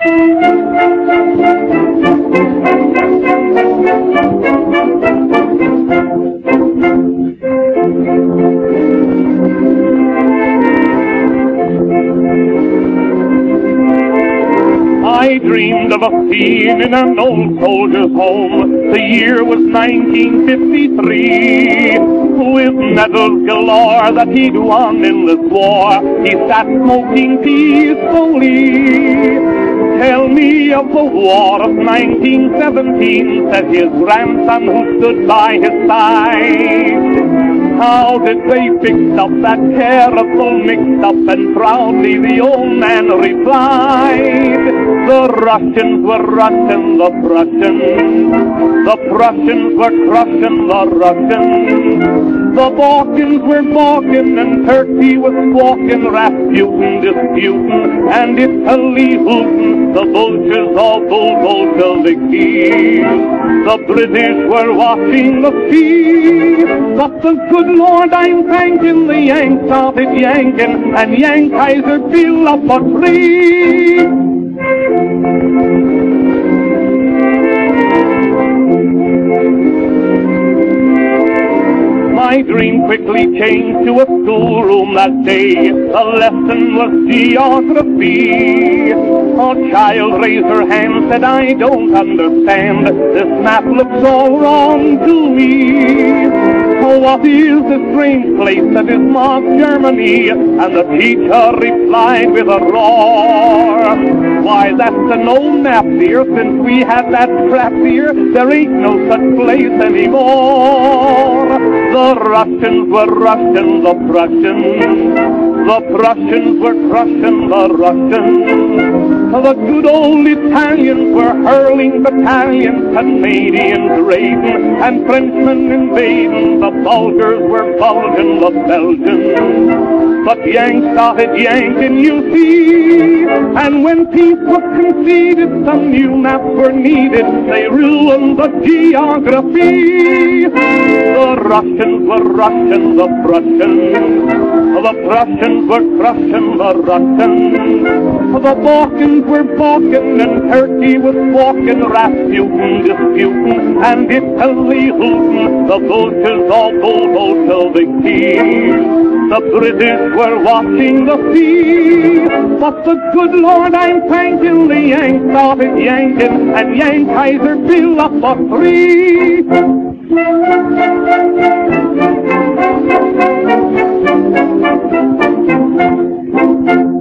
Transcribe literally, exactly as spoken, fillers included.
I dreamed of a scene in an old soldier's home. The year was nineteen fifty-three. With medals galore that he'd won in this war, he sat smoking peacefully. Tell me of the war of nineteen seventeen, said his grandson who stood by his side. How did they fix up that terrible mix-up? And proudly the old man replied, the Russians were Russian, the Prussians. The Prussians were crushing the Russians. The Balkans were balking, and Turkey was squawking, Rasputin disputing, and Italy hooting, the vultures all bull Bolsheviki. The British were watching the sea, but the good Lord, I'm thanking the Yanks started yanking, and Yank Kaiser built up a tree. My dream quickly changed to a schoolroom that day. The lesson was geography. A child raised her hand, said, I don't understand. This map looks all wrong to me. Oh, what is this strange place that is marked Germany? And the teacher replied with a roar, why, that's an old map, dear. Since we had that crap here, there ain't no such place anymore. The Russians were Russian, the Prussians. The Prussians were crushing the Russians. The good old Italians were hurling battalions, Canadians raiding, and Frenchmen invading. The Bulgars were bulging the Belgians. But Yanks started yanking, you see. And when peace was conceded, some new maps were needed. They ruined the geography. The Russians were Russian, the Prussians. The Prussians were crushing the Russians. The Balkans were balking, and Turkey was walking, Rasputin disputing, and Italy hooting, the vultures all bull Bolsheviki. The British were watching the sea, but the good Lord, I'm thanking the Yanks started yanking, and Yank Kaiser built up a tree.